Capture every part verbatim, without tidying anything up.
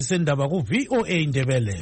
Sendaba ku V O A Ndebele.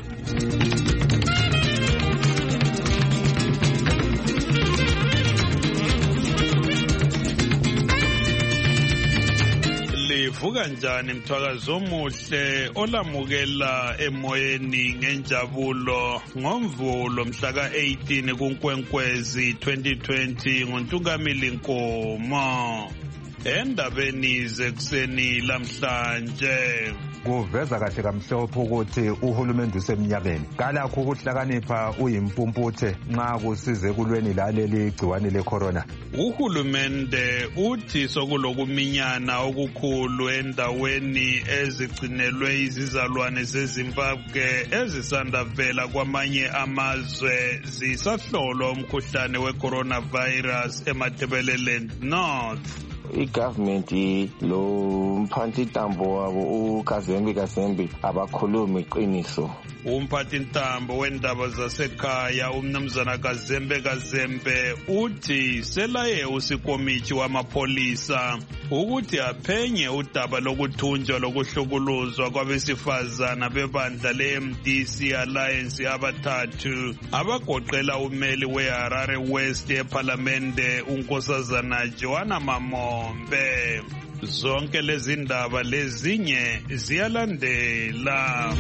Livuka njani mthwakazi omuhle olamukela emoyeni ngenjabulo ngomvulo mhla ka eighteen kuNkwenkwezi twenty twenty ngoNtungamili Nkomo. Endabeni zekuseni lamhlanje kuveza kahle kamhlophe ukuthi uhulumende usemnyakeni kalakho ukuhlakanipha uyimpumputhe nxa kusize kulweni laleli gciwane lecorona. Uhulumende uthi sokulokuminyana okukhulu endaweni ezigcinelwe izizalwane zeZimbabwe ezisanda vela kwamanye amazwe zisahlolwa umkhuhlane wecoronavirus eMatabeleland North. I-government lo mphathintambo wabo uKazembe Kazembe abakhulumi iqiniso. Umphathintambo wendaba zasekhaya umnumzana Kazembe Kazembe uthi selaye usikomithi wamapholisa ukuthi aphenye udaba lokuthunjwa lokuhlukuluzwa kwabesifazana bebandla le-M D C Alliance abathathu abagoqela umeli weHarare West eParlamente uNkosazana Joanna Mamombe. Zonke lezi ndaba lezinye ziyalandela.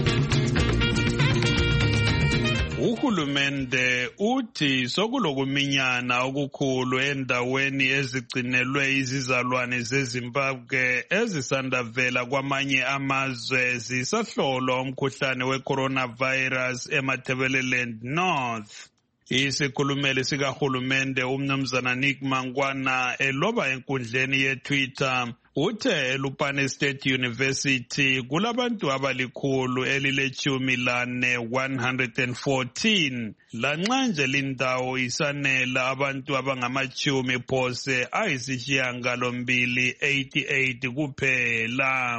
Uhulumende uthi sokulokuminyana okukhulu endaweni ezigcinelwe izizalwane zeZimbabwe ezisanda vela kwamanye amazwe zisahlolwa umkhuhlane wecoronavirus eMatabeleland North. Isikhulumeli sikahulumende umnumzana Nick Mangwana eloba enkundleni yeTwitter uthe eLupane State University kulabantu abalikhulu elilechumi lane one hundred fourteen lanxa nje lindawo isanela abantu abangamachumi phose ayisishiyangalombili eighty-eight kuphela.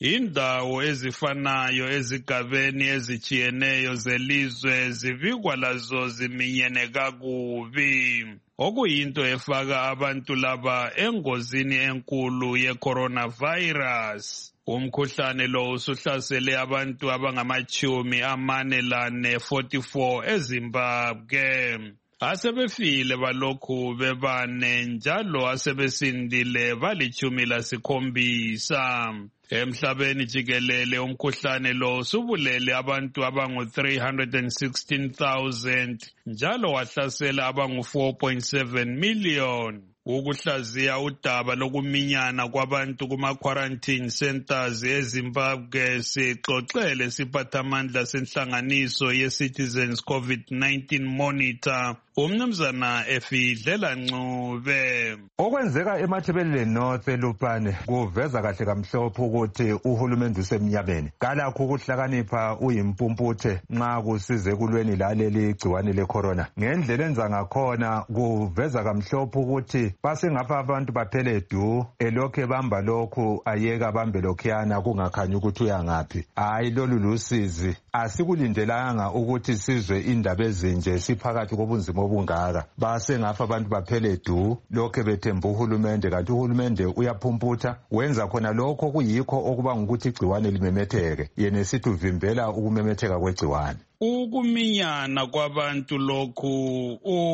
Indawo ezifanayo ezigabeni ezijiyeneyo zelizwe zivikwa lazo ziminyene kakubi, okuyinto efaka abantu laba engozini enkulu ye-coronavirus. Umkhuhlane lo usuhlasele abantu abangamachumi amane lane forty-four eZimbabwe. Asebefile balokhu bebane njalo asebesindile balichumi lasikhombisa. Emhlabeni jikelele umkhuhlane lo usubulele abantu abangu three hundred sixteen thousand njalo wahlasela abangu four point seven million. Ukuhlaziya udaba lokuminyana kwabantu kuma-quarantine centers eZimbabwe sixoxele siphathamandla senhlanganiso ye-Citizens COVID nineteen Monitor umnumzana Efidlela Ncube. Okwenzeka eMatabeleland North eLupane kuveza kahle kamhlophe ukuthi uhulumende usemnyakeni kalakho ukuhlakanipha uyimpumputhe nxa kusize kulweni laleli gciwane lecorona. Ngendlela enza ngakhona kuveza kamhlophe ukuthi basengapha abantu baphele du elokhe bamba lokhu ayeka bambe lokhuyana kungakhanyi ukuthi uyangaphi. Hayi lolu lusizi asikulindelanga ukuthi sizwe indaba ezinje siphakathi kobunzima obungaka. Basengapha abantu baphele du lokhe bethemba uhulumende kanti uhulumende uyaphumputha wenza khona lokho kuyikho okuba ukuthi igciwane limemetheke yena sithi uvimbela ukumemetheka kwegciwane. Ukuminyana kwabantu lokhu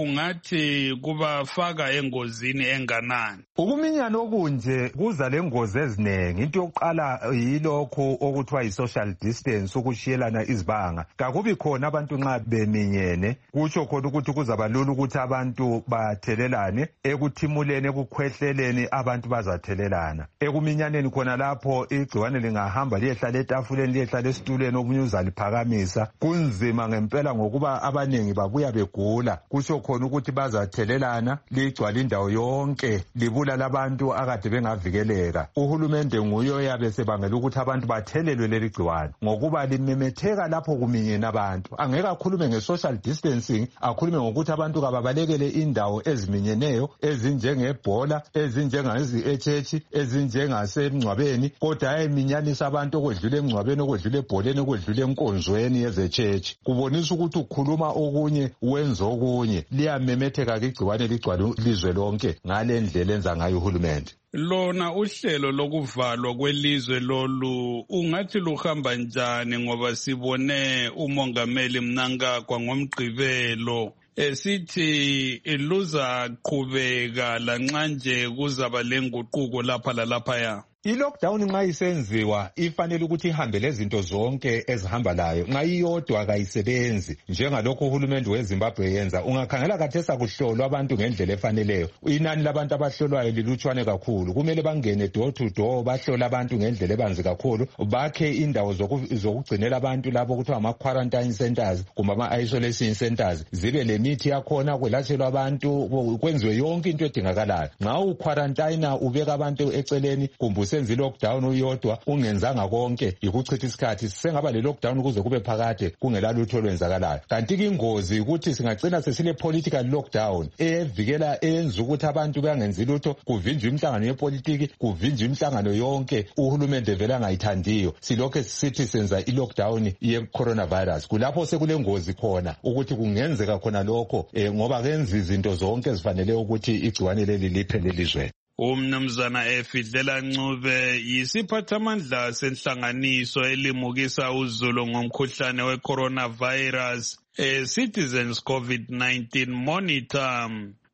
ungathi kubafaka engozini enganani? Ukuminyana okunje kuza lengozi eziningi. Into yokuqala yilokho okuthiwa yi-social distance, ukushiyelana izibanga. Kakubi khona abantu nxa beminyene kutsho khona ukuthi kuzaba lula ukuthi abantu bathelelane, ekuthimuleni ekukhwehleleni abantu bazathelelana. Ekuminyaneni khona lapho igciwane lingahamba liyehlala etafuleni liyehlala esitulweni omunye uzaliphakamisa. Kunzima ngempela ngokuba abaningi babuya begula kusho khona ukuthi bazathelelana ligcwala indawo yonke libulala abantu akade bengavikeleka. Uhulumende nguye oyabe sebangela ukuthi abantu bathelelwe leli gciwane ngokuba limemetheka lapho kuminyene abantu. Angeke akhulume nge-social distancing, akhulume ngokuthi abantu kababalekele indawo eziminyeneyo ezinjengebhola, ezinjengezi-echechi, ezinjengasemngcwabeni, kodwa ayiminyanisa abantu okwedlula emngcwabeni, okwedlula ebholeni, okwedlula enkonzweni yezechechi. Kubonisa ukuthi ukhuluma okunye wenza okunye. Liyamemetheka igciwane ligcwala ilizwe lonke ngale ndlela enza ngayo uhulumende. lona uhlelo lokuvalwa kwelizwe lolu ungathi luhamba njani ngoba sibone umongameli Mnangagwa ngomgqibelo esithi luza qhubeka lanxa nje kuzaba lenguquko lapha lalaphaya? I-lockdown nxa isenziwa ifanele ukuthi ihambe lezinto zonke ezihamba layo. Nxa iyodwa kayisebenzi njengalokho uhulumende weZimbabwe yenza. Ungakhangela kathesa kuhlolwa abantu ngendlela efaneleyo. Inani labantu abahlolwayo lilutshwane kakhulu. Kumele bangene door to door bahlola abantu ngendlela ebanzi kakhulu. Bakhe indawo zokugcinela abantu labo kuthiwa ama quarantine centers kumbe ama isolation centers. Zibe lemithi yakhona kwelatshelwa abantu kwenziwe yonke into edingakalayo. Nxa uquarantine ubeka abantu eceleni kumbe senze lockdown uyodwa ungenzanga konke yikuchitha isikhathi sengaba le lockdown kuze kube phakade kungela lutho lwenzakalayo. Kanti ke ingozi ukuthi singagcina sesile political lockdown evikela enza ukuthi abantu bangenzi lutho, kuvinjwe imihlangano yepolitiki, kuvinjwe imihlangano yonke uhulumende vele angayithandiyo. Silokho sithi senza i-lockdown ye coronavirus. Kulapho sekule ngozi khona ukuthi kungenzeka khona lokho eh, ngoba kenza izinto zonke ezifanele ukuthi igciwane leli liphele elizweni. Umnumzana Efidlela Ncube yisiphathamandla senhlanganiso elimukisa uzulu ngomkhuhlane we-coronavirus e-Citizens COVID nineteen Monitor.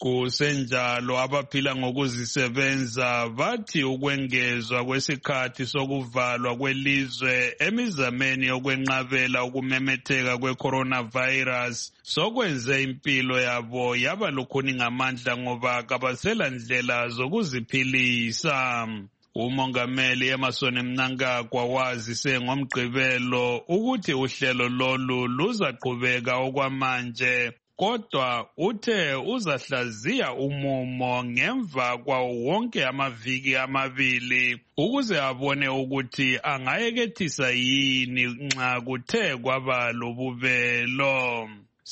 Kusenjalo abaphila ngokuzisebenza bathi ukwengezwa kwesikhathi sokuvalwa kwelizwe emizameni yokwenqabela ukumemetheka kwe-coronavirus sokwenze impilo yabo yaba lukhuni ngamandla ngoba kabasela ndlela zokuziphilisa. Umongameli Emmerson Mnangagwa wazise ngomgqibelo ukuthi uhlelo lolu luzaqhubeka okwamanje, kodwa uthe uzahlaziya umumo ngemva kwawo wonke amaviki amabili ukuze abone ukuthi angayekethisa yini nxa kuthe kwaba lobubelo.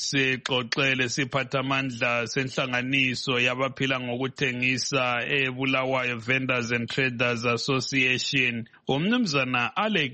Sixoxele siphathamandla senhlanganiso yabaphila ngokuthengisa eBulawayo Vendors and Traders Association, umnumzana Alec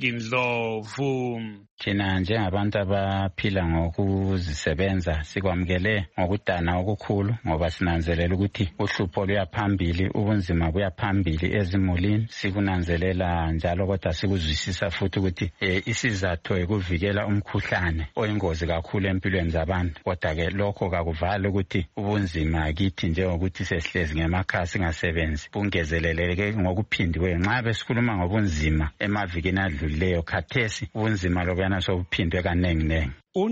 Ndlovu. Thina njengabantu abaphila ngokuzisebenza sikwamukele ngokudana okukhulu ngoba sinanzelela ukuthi uhlupho luyaphambili, ubunzima buyaphambili ezimulini. Sikunanzelela njalo kodwa sikuzwisisa futhi ukuthi e, isizathu ekuvikela umkhuhlane oyingozi kakhulu empilweni zabantu. Kodwa ke lokho kakuvali ukuthi ubunzima kithi njengokuthi sesihlezi ngemakhaya singasebenzi bungezeleleke ngokuphindiweyo. Nxa besikhuluma ngobunzima emavikini adlulileyo khathesi ubunzima lobuyana sobuphindwe kanenginengi.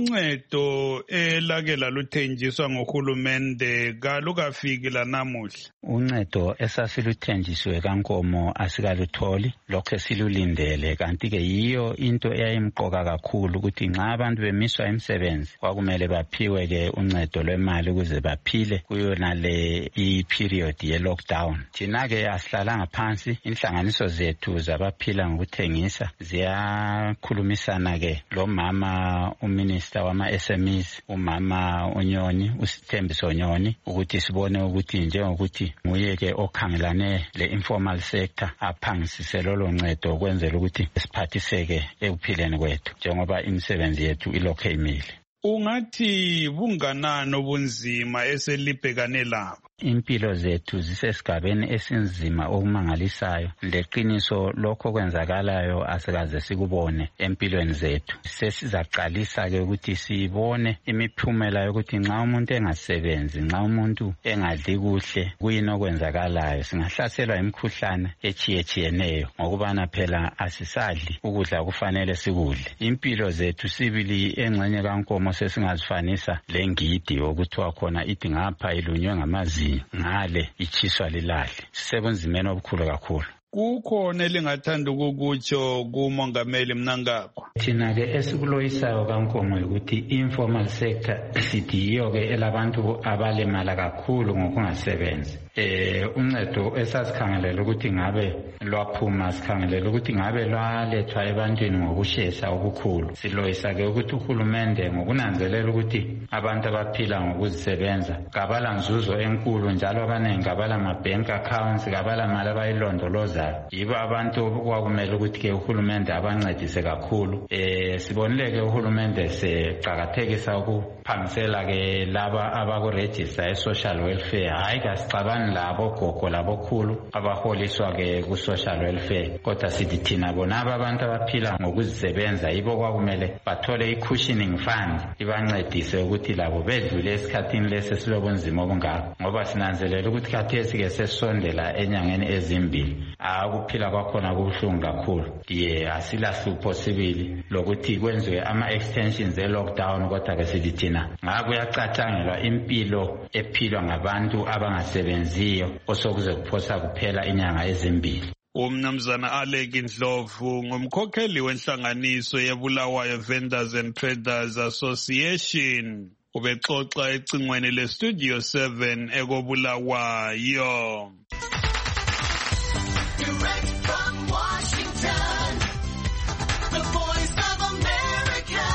Uncedo elake laluthenjiswa ngohulumende kalukafiki lanamuhla. Uncedo esasiluthenjiswe kankomo asikalutholi, lokho silulindele. Kanti ke yiyo into eyayimqoka kakhulu ukuthi nxa abantu bemiswa imisebenzi kwakumele baphiwe ke uncedo lwemali ukuze baphile kuyona le i-period ye-lockdown. Thina ke asihlalanga phansi, inhlanganiso zethu zabaphila ngokuthengisa ziyakhulumisana ke lo mama umini Minister wama S M Es umama uNyoni uSithembiso Nyoni ukuthi sibone ukuthi njengokuthi nguye ke okhangelane le informal sector aphangisise lolo ncedo ukwenzela ukuthi siphathiseke ekuphileni kwethu njengoba imisebenzi yethu ilokho imile. Ungathi bunganani obunzima eselibhekane labo? Impilo zethu zisesigabeni esinzima okumangalisayo. Leqiniso lokho kwenzakalayo asikaze sikubone empilweni zethu. Sesizaqalisa ke ukuthi sibone imiphumela yokuthi nxa umuntu engasebenzi, nxa umuntu engadli kuhle, kuyini okwenzakalayo. Singahlaselwa imikhuhlane echiyetshiyeneyo ngokubana phela asisadli ukudla kufanele sikudle. Impilo zethu sibili engxenye kankomo sesingazifanisa lengidi okuthiwa khona ithi ngapha ilunywe ngamazi ngale ichiswa lilahle. Sisebunzimeni obukhulu kakhulu. Kukhona elingathanda ukukutsho kumongameli Mnangagwa? Thina ke esikuloyisayo kankomo ukuthi informal sector sithi yiyo ke elabantu abalemala kakhulu ngokungasebenzi. Eh uncedo esasikhangelela ukuthi ngabe lwaphuma, sikhangelela ukuthi ngabe lwalethwa ebantwini ngokusheshsha okukhulu. Siloyisa ke ukuthi uhulumende ngokunanzelela ukuthi abantu abaphila ngokuzisebenza kabala nzuzo enkulu njalo abanengi kabala ma-bank accounts, kabala mali abayilondoloza. Yiba abantu kwakumele ukuthi ke uhulumende abancedise kakhulu. Eh sibonile ke uhulumende seqhakathekisa ukuphangisela ke laba abakuregister e-social welfare. Hayi kasixabana abafani labo gogo labokhulu abaholiswa ke ku social welfare, kodwa sithi thina bonaba abantu abaphila ngokuzisebenza yibo kwakumele bathole i-cushioning fund ibancedise ukuthi labo bedlule esikhathini lesi silobunzima obungako, ngoba sinanzelela ukuthi khathesi ke sesondela enyangeni ezimbili akuphila kwakhona kubuhlungu kakhulu. Ye asilahlupho sibili lokuthi kwenziwe ama-extensions e-lockdown, kodwa ke sithi thina ngakuyacatshangelwa impilo ephilwa ngabantu abangasebenziyo osokuze kuphosa kuphela inyanga ezimbili. Umnumzana Alec Ndlovu ngumkhokheli wenhlanganiso yeBulawayo Vendors and Traders Association. Ubexoxa ecingweni le-Studio seven ekobulawayo. Direct from Washington, the voice of America,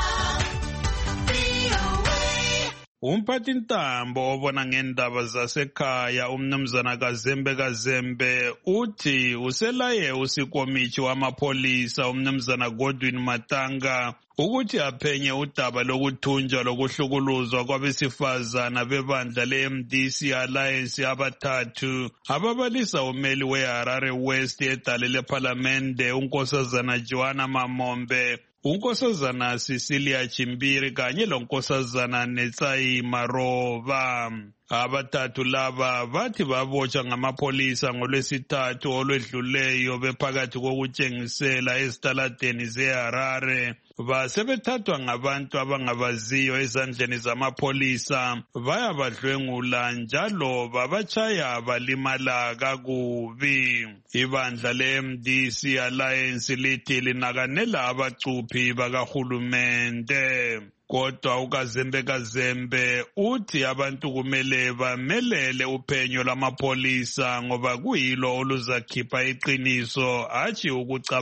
V O A. Umphathintambo obona ngendaba zasekhaya umnumzana Kazembe Kazembe uthi uselaye usikomithi wamapolisa umnumzana Godwin Matanga ukuthi aphenye udaba lokuthunjwa lokuhlukuluzwa kwabesifazana bebandla le-M D C Alliance abathathu ababalisa umeli we-Harare West edale lephalamende unkosazana Joanna Mamombe, unkosazana Cecilia Chimbiri kanye lonkosazana Netsayi Maroba. Abathathu laba bathi babotshwa ngamapolisa ngolwesithathu olwedluleyo bephakathi kokutshengisela ezitaladeni ze-Harare. Basebethathwa ngabantu abangabaziyo ezandleni zamapolisa bayabadlwengula njalo babatshaya balimala kakubi. Ibandla le-M D C Alliance lithi linakanela abacuphi bakahulumende. Kodwa uKazembe Kazembe uthi abantu kumele bamelele uphenyo lamapolisa ngoba kuyilo oluzakhipha iqiniso hatshi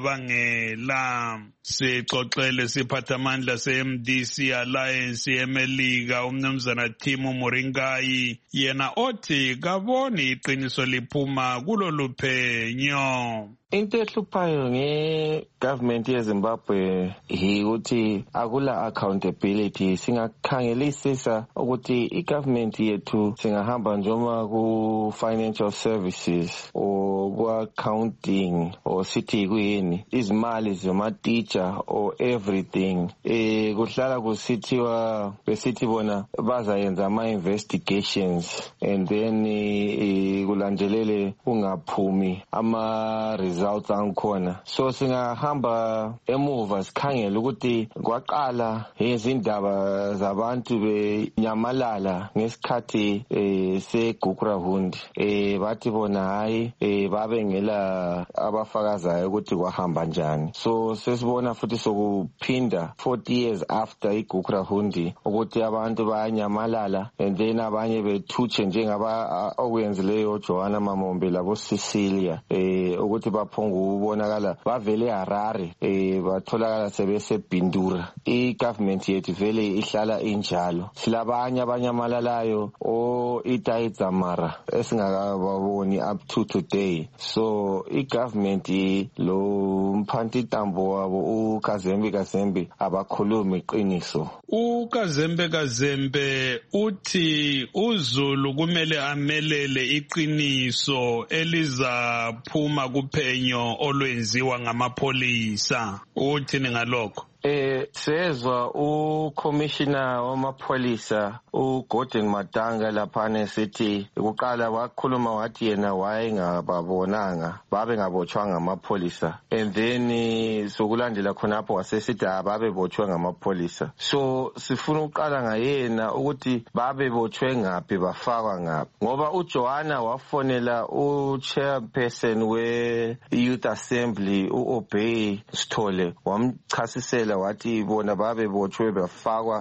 ukucabangela. Sixoxele siphathamandla se-M D C Alliance eMelika umnumzana Timo Moringai, yena othi kaboni iqiniso liphuma kulolu phenyo. Into ehluphayo nge-government yeZimbabwe yikuthi akula accountability. Singakhangelisisa ukuthi i-government yethu singahamba njoma ku-financial services or ku-accounting or sithi kuyini izimali zama-teacher or everything. Eh kuhlala kusithiwa besithi bona bazayenza ama-investigations and then eh, kulandelele kungaphumi ama results angikhona. So singahamba emuva sikhangela ukuthi kwaqala izindaba zabantu benyamalala ngesikhathi eh, seGukrahundi. Eh bathi bona hayi eh babengela abafakazayo ukuthi kwahamba njani. So sesibona futhi sokuphinda forty years after iGukrahundi ukuthi abantu bayanyamalala and then abanye bethutshe njengaba okwenzileyo Joanna Mamombe labo Cecilia eh ukuthi baphongu ubonakala bavele eHarare eh batholakala sebesebhindura. I-government yethu vele ihlala injalo. Silabanye abanyamalalayo o itayizamara esingakababoni up to today. So i-government lo mphathintambo wabo uKazembe Kazembe abakhulumi iqiniso. uKazembe Kazembe uthi uZulu kumele amelele iqiniso elizaphuma kuphenyo olwenziwa ngamapolisa. Uthini ngalokho? Eh sezwa uCommissioner wamapolisa uGordon Matanga laphane sithi ukuqala wakhuluma wathi yena wayengababonanga babe ngabotshwanga ngamapolisa and then sokulandela khonapho wasesithi ababe botshwe ngamapolisa. So sifuna uqala ngayena ukuthi babe botshwe ngaphi bafakwa ngaphi ngoba uJoanna wafonela uchairperson we Youth Assembly uObey Sithole wamchasisela wathi bona babe botshwe bafakwa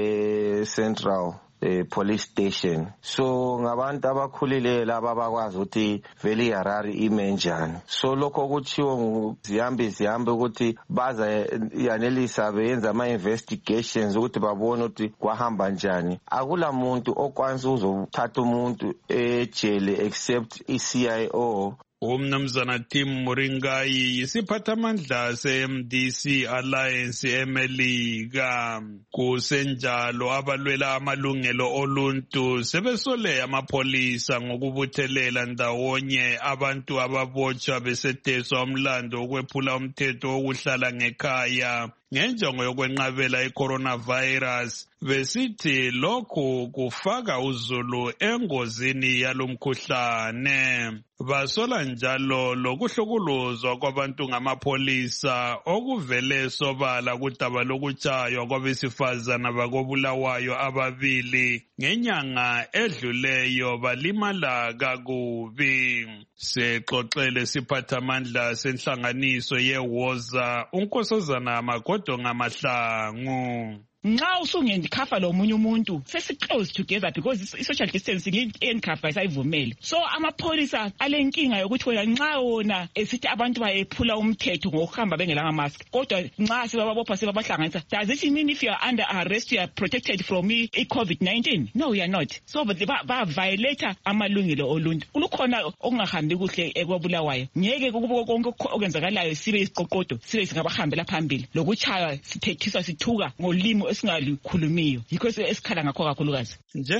e Central eh police station. So ngabantu abakhulile laba bakwazi ukuthi vele iHarare ime njani. So lokho kuchiwo ngiziyambe ziyambe ukuthi baza yanelisa beyenza ama investigations ukuthi babone ukuthi kwahamba njani. Akula muntu okwanza uzothatha umuntu ejele except iC I O Umnumzana Tim Muringai yisiphathamandla se-M D C Alliance eMelika. Kusenjalo abalwela amalungelo oluntu sebesole amapolisa ngokubuthelela ndawonye abantu ababotshwa beseteswa umlando ukwephula umthetho wokuhlala ngekhaya ngenjongo yokwenqabela i-coronavirus. Besithi lokhu kufaka uzulu engozini yalomkhuhlane. Basola njalo lokuhlukuluzwa kwabantu ngamapolisa okuvele sobala kudaba lokutshaywa kwabesifazana bakobulawayo ababili ngenyanga edluleyo balimala kakubi. Sexoxele siphathamandla senhlanganiso yeWoza uNkosazana Magodo Ngamahlangu. Nxa usungekhafa lo munye umuntu sesi close together because i-social distancing iyenkhafa isayivumele. So amapholisa alenkinga yokuthi wena nxa wona esithi abantu bayephula umthetho ngokuhamba bengelanga mask kodwa nxa sibababopha sibabahlanganisa, does it mean if you are under arrest you are protected from i-COVID nineteen? No, you are not. So ba violate amalungelo oluntu. Kulukhona okungahambi kuhle ekwabulawayo. Ngeke kube konke okwenzakalayo sibe isiqoqodo sibe singabahambela phambili. Lokutshaya sithethiswa sithuka ngolimo esingalikhulumiyo yikho esikhala ngakho kakhulukazi.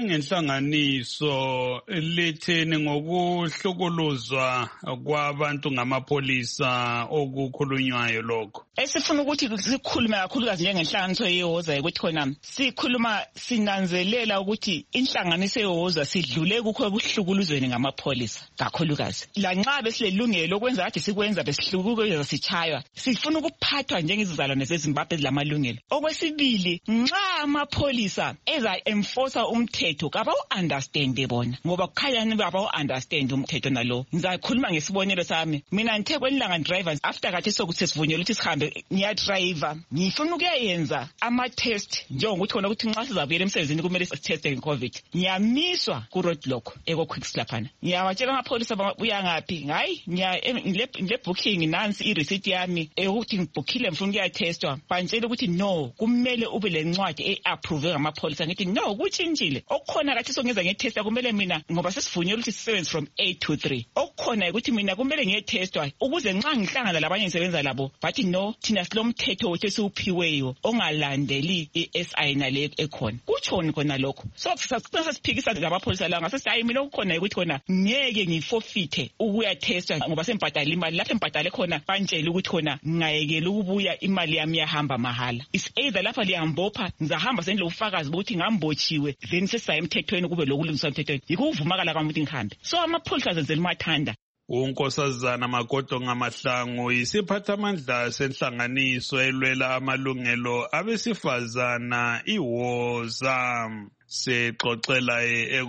Njengenhlanganiso letheni ngokuhlukuluzwa kwabantu ngamapolisa okukhulunywayo lokho? Esifuna ukuthi sikhulume kakhulukazi njengenhlanganiso yeWoza ukuthi khona sikhuluma sinanzelela ukuthi inhlanganiso yeWoza sidlule kukho ebuhlukuluzweni ngamapolisa kakhulukazi. La nxa besilelungelo okwenza kade sikwenza besihlukuluzwa sichaywa, sifuna ukuphathwa njengezizalwane zeZimbabwe ezilamalungelo. Okwesibili, nxa amapolisa eza enforce umthetho kabawu understand bona ngoba kukhayani babawu understand umthetho nalo. Ngizakhuluma ngesibonelo sami. Mina ngithe kwenilanga drivers after kathi sokuthi sivunyelwe ukuthi sihambe ngiya driver, ngifuna ukuyenza ama test njengokuthi khona ukuthi nxa sizabuyela emsebenzini kumele siteste ngeCovid. Ngiyamiswa ku roadblock eko quick laphana. Ngiyawatshela amapolisa buya ngaphi? Hayi, ngiya le booking nansi I receipt yami ukuthi ngibookile mfuna ukuya testwa. Bantshela ukuthi no, kumele ube lencwadi e-approve ngamapolisa. Ngithi no, kuchintshile. Okukhona kathi songeza ngetesta kumele mina ngoba sesivunyelwe ukuthi sisebenze from eight to three. Okukhona ukuthi mina kumele ngiyetestwa ukuze nxa ngihlangana labanye ngisebenza labo bathi no, thina silomthetho wethu esiwuphiweyo ongalandeli i-S I nale ekhona. Kutshoni khona lokho. So sasicela siphikisa labapolisa la ngase hayi mina okukhona ukuthi khona ngeke ngifofithe ukuya testwa ngoba sembhadala imali lapha embhadale khona bantshela ukuthi khona ngayekela ukubuya imali yami yahamba mahala. Is either lapha liyambopha ngizahamba sendle ufakazi ukuthi ngambotshiwe then sesiya emthethweni kube lokulungiswa emthethweni. Yikho uvumakala kwamuntu ngihambe. So amapholisa zenzela umathanda. uNkosazana Magodo Ngamahlangu yisiphathamandla senhlanganiso elwela amalungelo abesifazana iWoza. Sexoxela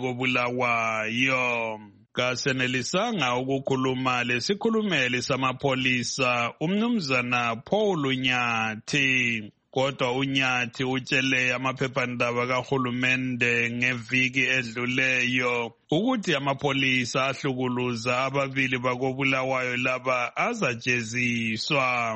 ekobulawayo. Kasenelisanga ukukhuluma lesikhulumeli samapolisa umnumzana Paul Nyathi. Kodwa uNyathi utshele amaphephandaba kahulumende ngeviki edluleyo ukuthi amapolisa ahlukuluza ababili bakobulawayo laba azajeziswa.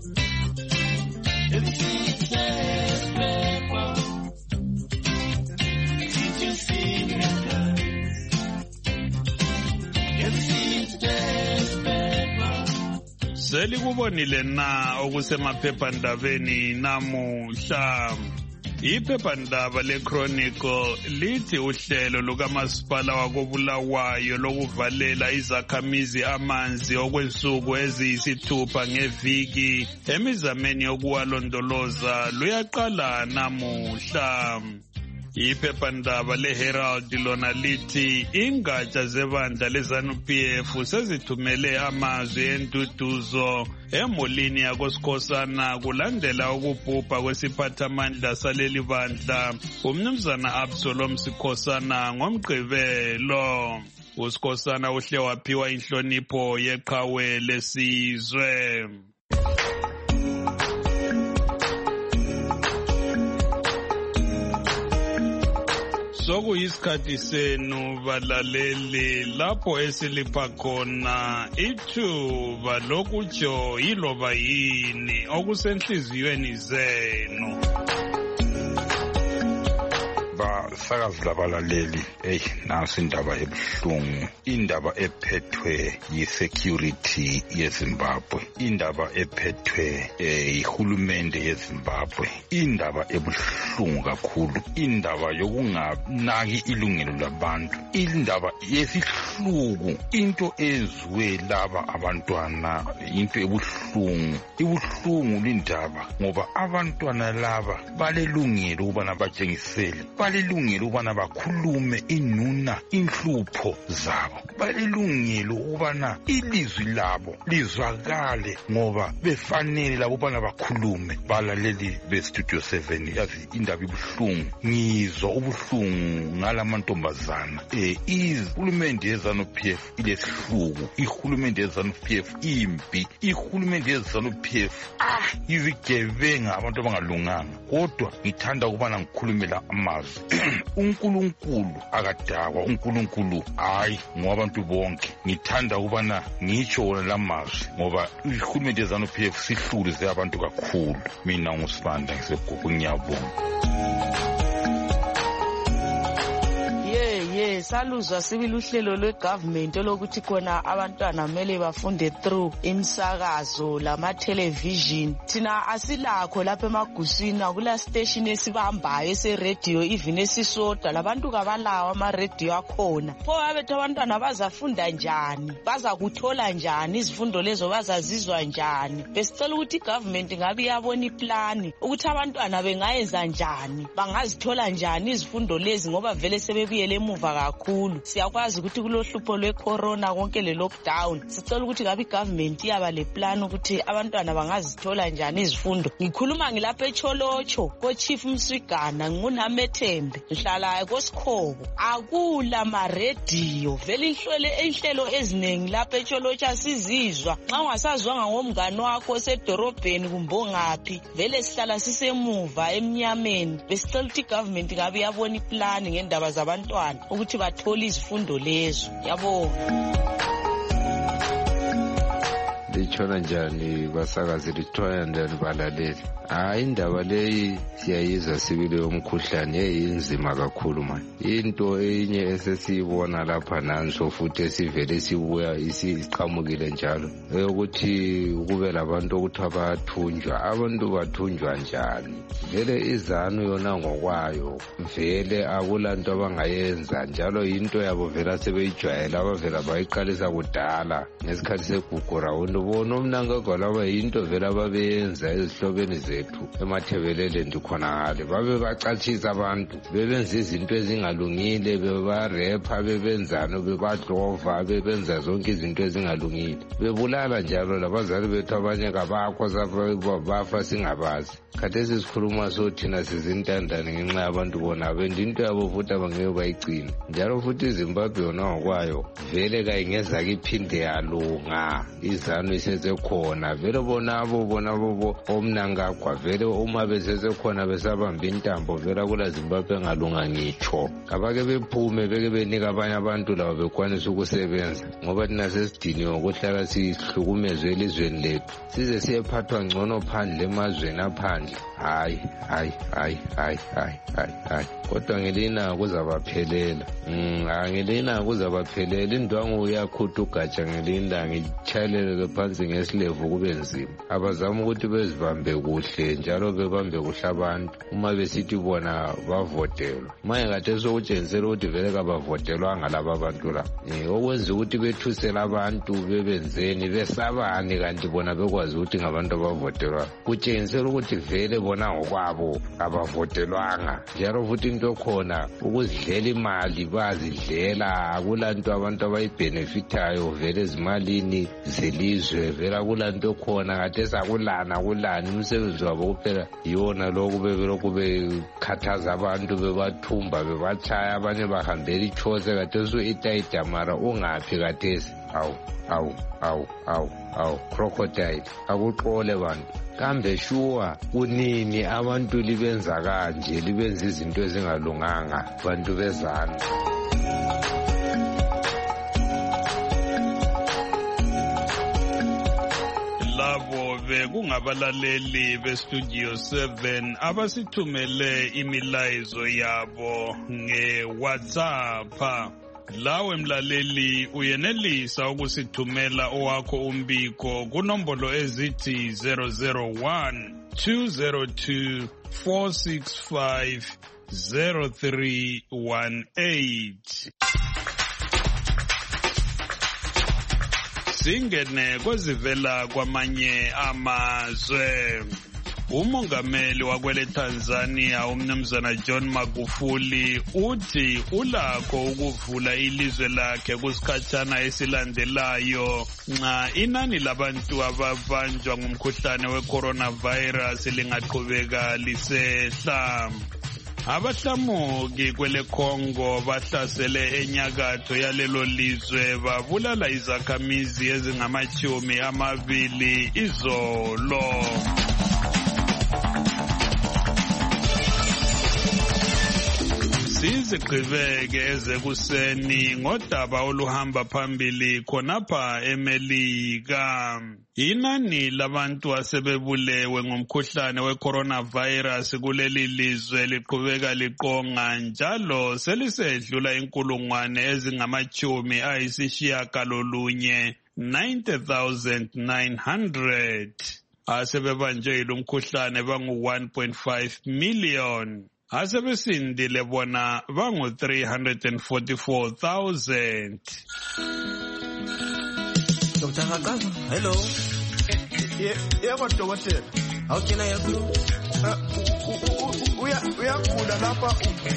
Selikubonile na okusemaphephandabeni namuhla. Iphephandaba leChronicle lithi uhlelo lukamasipala wakobulawayo lokuvalela izakhamizi amanzi okwensuku eziyisithupha ngeviki emizameni yokuwalondoloza luyaqala namuhla. Iphephandaba leHerald lona lithi ingatsha zebandla leZANU-P F sezithumele amazwi enduduzo emolini yakoSikhosana kulandela ukubhubha kwesiphathamandla saleli bandla umnumzana Absalom Sikhosana ngomgqibelo. uSikhosana uhle waphiwa inhlonipho yeqhawe lesizwe. Sokuyisikhathi senu balaleli lapho esilipha khona ithuba lokutsho yiloba yini okusenhliziyweni zenu. Basakazi labalaleli, hey, nasi indaba ebuhlungu, indaba ephethwe yi-security yeZimbabwe, indaba ephethwe eh, ihulumende yeZimbabwe, indaba ebuhlungu kakhulu, indaba yokunganaki ilungelo labantu, indaba yesihluku, into ezwe laba abantwana, into ebuhlungu, ibuhlungu lindaba ngoba abantwana laba balelungelo ukubana batshengisele, balelungelo ukubana bakhulume inuna inhlupho zabo, balelungelo ukubana ilizwi labo lizwakale ngoba befanele labo ukubana bakhulume. Balaleli bestudio seven, yazi indaba ibuhlungu, ngizwa ubuhlungu ngalamantombazana. Eh, ihulumende yeZANU-P F ilesihluku, ihulumende yeZANU-P F impi, ihulumende yeZANU-P F ah izigebenga, abantu abangalunganga. Kodwa ngithanda ukubana ngikhulumela amazwi. uNkulunkulu akadakwa, uNkulunkulu hayi ngowabantu bonke. Ngithanda ukubana ngitsho wona lamazwi ngoba ihulumende yeZANU-P F sihlulize abantu kakhulu. Mina nguSibanda ngiseGugu, ngiyabonga. Ye saluzwa sibili uhlelo lwegovernment olokuthi khona abantwana kumele bafunde through imsakazo lama television. Thina asilakho lapha emaguswini, akula station esibahambayo ese radio even esisoda, labantu kabalawo ama radio akhona. Pho abethu abantwana bazafunda njani, bazakuthola njani izifundo lezo, bazazizwa njani? Besicela ukuthi igovernment ngabe iyabona iplan ukuthi abantwana bengayenza njani, bangazithola njani izifundo lezi ngoba vele sebebuyele emuva kakhulu. Siyakwazi ukuthi kulohlupho lwecorona konke le lockdown, sicela ukuthi ngabe igovernment iyaba le plan ukuthi abantwana bangazithola njani izifundo. Ngikhuluma ngilapha eCholocho ko Chief Mswigana, ngunamethembe, ngihlala koSikhobo. Akula ma radio vele ihlelo enhlelo eziningi lapha eCholocho sizizwa. Nxa ungasazwanga ngomngane wakho osedorobheni kumbongaphi, vele sihlala sisemuva emnyameni. Besicela ukuthi igovernment ngabe iyabona iplan ngendaba zabantwana ukuthi bathole izifundo lezo. Yabonga. Lichona njani basakazi, lithoya njani balaleli? Hayi, indaba leyi siyayizwa sibile umkhuhlane eyinzima kakhulu manje. Into enye esesiyibona lapha nanso futhi esivele sibuya isiqhamukile njalo ukuthi kube labantu ukuthi abathunjwa. Abantu bathunjwa njani? Vele iZANU yona ngokwayo vele akulanto abangayenza, njalo into yabo vela sebeyijwayela, abavela bayiqalisa kudala ngesikhathi segugu rawundi. Bona umnangagwa laba yinto vela babeyenza ezihlobeni zethu emathebelele ndikhona ngale. Babe bacatshisa abantu, bebenza izinto ezingalungile, bebarepha, bebenzana, bebadlova, bebenza zonke izinto ezingalungile, bebulala njalo labazali bethu abanye kabakho bafa singabazi. Khathesi sikhuluma so thina sizintandane ngenxa yabantu bona bendi into yabo futhi abangeke bayigcina. Njalo futhi iZimbabwe yona ngokwayo vele kayingezake iphinde yalunga. iZANU isesekhona vele bonabo bonabo omnangagwa vele uma besesekhona besabamba intambo vele kula Zimbabwe engalunga ngitsho. Kabake bephume beke benika abanye abantu labo bekwanisa ukusebenza ngoba thina sesidiniwe ukuhlala sihlukumezwe elizweni lethu, size siyephathwa ngcono phandle emazweni aphandle. Hayi hayi hayi hayi hayi hayi hayi kodwa ngelina kuzabaphelela. Mm ngelina kuzabaphelela. Indwangu uyakhutha ugatsha ngelinda ngitshayelele phansi ngesilevu kube nzima. Abazama ukuthi bezibambe kuhle njalo bebambe kuhle abantu uma besithi bona bavotelwa. Manje kade sokutshengisela ukuthi vele kabavotelwanga laba abantu la. Eh okwenza ukuthi bethusela abantu bebenzeni besabani kanti bona bekwazi ukuthi ngabantu abavotelwa. Kutshengisela ukuthi vele bona ngokwabo abavotelwanga. Njalo futhi into khona ukuzidlela imali bazidlela, akulanto abantu abayibhenefitayo vele ezimalini zelizwe. Vele akulanto khona kade sakulana kulani umsebenzi wabo kuphela yona lokhu bebelokhu bekhathaza abantu bebathumba bebachaya abanye bahambela ichose kade so itayita mara ungaphi kathesi. Awu awu awu awu awu crocodile akuqole bantu. Kambe shuwa kunini abantu libenza kanje, libenza izinto ezingalunganga bantu beZANU? Labo ngabe kungabalaleli bestudio seven abasithumele imilayezo yabo nge-WhatsApp. Lawe mlaleli uyenelisa ukusithumela owakho umbiko kunombolo ezithi zero zero one two zero two four six five zero three one eight. Singene kwezivela kwamanye amazwe. Umongameli wakwele Tanzania umnumzana John Magufuli uthi ulakho ukuvula ilizwe lakhe kusikhatshana esilandelayo nxa inani labantu ababanjwa ngumkhuhlane we-coronavirus lingaqhubeka lisehla. Abahlamuki kwele Congo bahlasele enyakatho yalelo lizwe babulala izakhamizi ezingamachumi amabili izolo. Sizigqibeke ezekuseni ngodaba oluhamba phambili khonapha eMelika. Inani labantu asebebulewe ngomkhuhlane we-coronavirus kuleli lizwe liqhubeka liqonga njalo selisedlula inkulungwane ezingamachumi ayisishiyagalolunye ninety thousand nine hundred. Asebebanjwe lumkhuhlane bangu one point five million. Asebesindile bona bangu three hundred forty-four thousand. Doctor Hakaza, hello. Yebo dokotela. How can I help you? Uya uyagula lapha.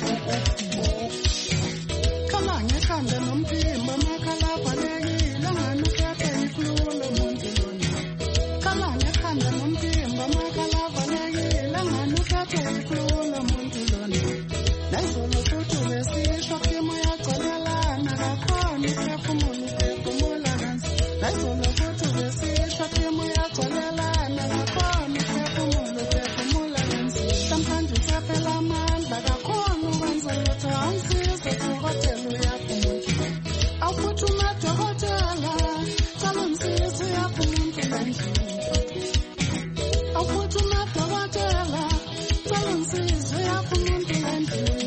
Kama ngekhanda nomphimbo makhalapha lekile nganukhethe iflula umuntu. Kama ngekhanda nomphimbo makhalapha lekile nganukhethe iflula umuntu. Nayizolo futhi besisho kimo yagcolelana kakhona iphefumulo iphefumula kansi. Nayizolo futhi besisho kimo yagcolelana kakhona iphefumulo iphefumula kansi. Sometimes usaphela amandla kakhona ukwenza lutho awusize dokotela uyapha umuntu. Awuphuthuma dokotela cala umsize uyapha umuntu endlini. Awuphuthuma dokotela cala umsize uyapha umuntu endlini.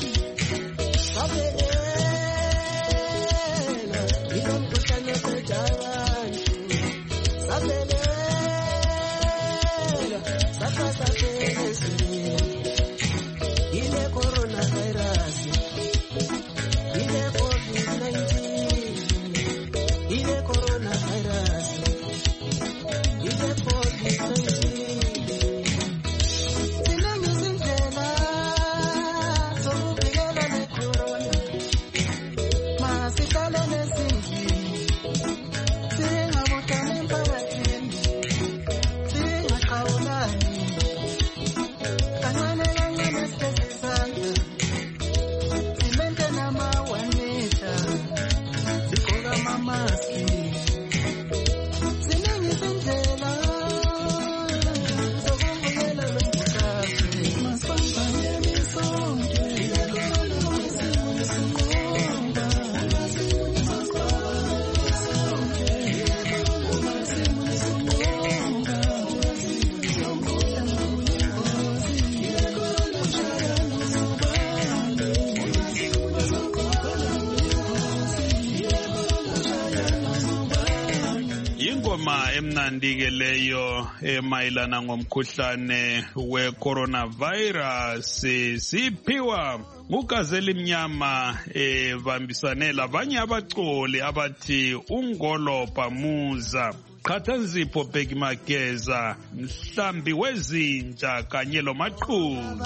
Emnandike leyo emayilana ngomkhuhlane we-coronavirus siphiwa ngugazeli mnyama ebambisane labanye abacoli abathi uNgolo Pamuza, Qhathanzipho Bheki Mageza, Mhlambi Wezinja kanye loMaqhuzu.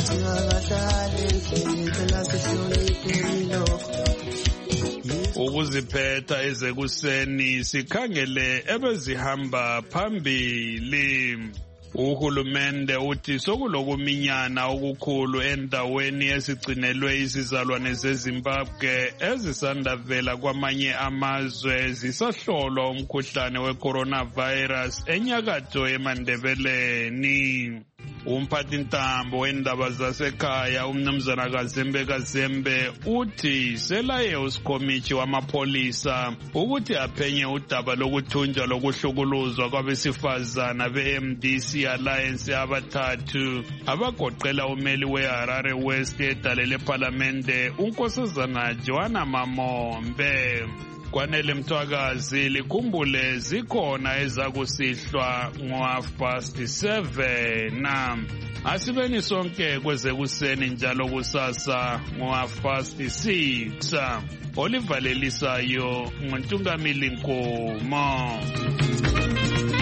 Ukuziphetha ezekuseni sikhangele ebezihamba phambili. Uhulumende uthi sokulokuminyana okukhulu endaweni esigcinelwe izizalwane zeZimbabwe ezisandavela kwamanye amazwe zisahlolwa umkhuhlane we-coronavirus enyakatho eMandebeleni. umphathintambo wendaba zasekhaya umnumzana Kazembe Kazembe uthi selaye uSikomithi wamapolisa ukuthi aphenye udaba lokuthunjwa lokuhlukuluzwa kwabesifazana be-M D C Alliance abathathu abagoqela umeli we-Harare West edalele ephalamende unkosazana Joanna Mamombe. Kwanele Mthwakazi likhumbule zikhona ezakusihlwa ngo-half past seven. Asibeni sonke kwezekuseni njalo kusasa ngo-half past six. Olivalelisayo nguNtungamili Nkomo.